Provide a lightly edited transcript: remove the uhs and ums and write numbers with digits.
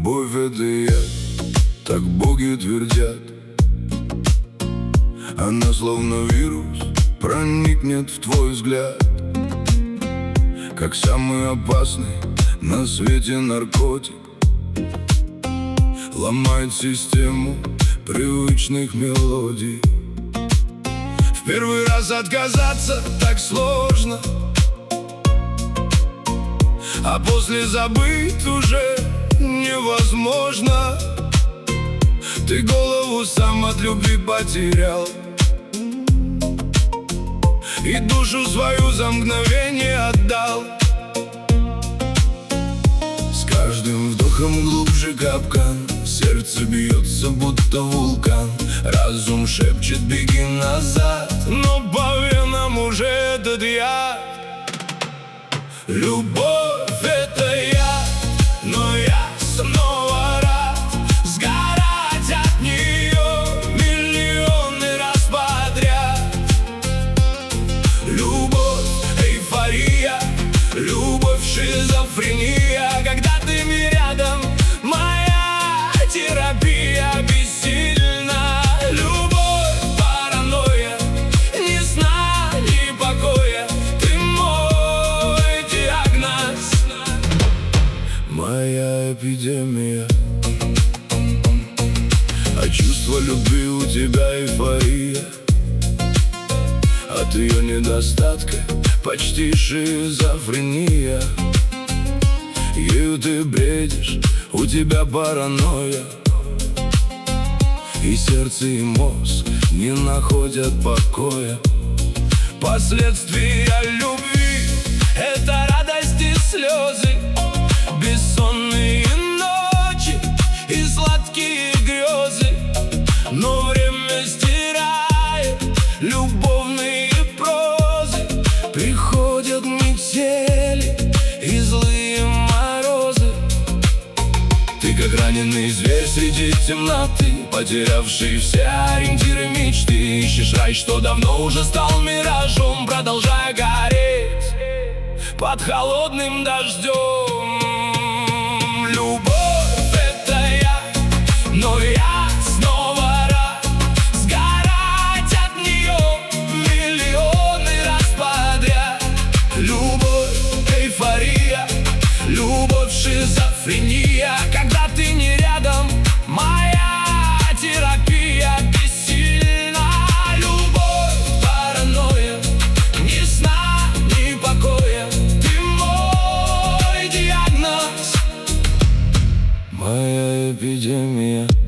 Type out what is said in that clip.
Любовь — это яд, так боги твердят. Она словно вирус проникнет в твой взгляд, как самый опасный на свете наркотик. Ломает систему привычных мелодий. В первый раз отказаться так сложно, а после забыть уже невозможно. Ты голову сам от любви потерял и душу свою за мгновение отдал. С каждым вдохом глубже капкан, сердце бьется, будто вулкан. Разум шепчет: беги назад, но по венам уже этот яд. Любовь — это яд, но я снова рад сгорать от нее миллионы раз подряд. Любовь — эйфория, любовь — шизофрения. Когда ты не рядом, моя терапия бессильна. Любовь — паранойя, ни сна, ни покоя. Ты мой диагноз, моя эпидемия. А чувство любви у тебя эйфория, от ее недостатка почти шизофрения. Ею ты бредишь, у тебя паранойя, и сердце, и мозг не находят покоя. Последствия любви — это радость и слезы, бессонные ночи и сладкие грезы. Но время стирает любовные прозы, приходят метели и злые морозы. Ты как раненый зверь среди темноты, потерявший все ориентиры мечты. Ищешь рай, что давно уже стал миражом, продолжая гореть под холодным дождем. Любовь — это я, но я снова рад сгорать от нее миллионы раз подряд. Любовь — эйфория, любовь — шизофрения. Когда ты не рядом, моя терапия бессильна. Любовь — паранойя, ни сна, ни покоя. Ты мой диагноз, моя эпидемия.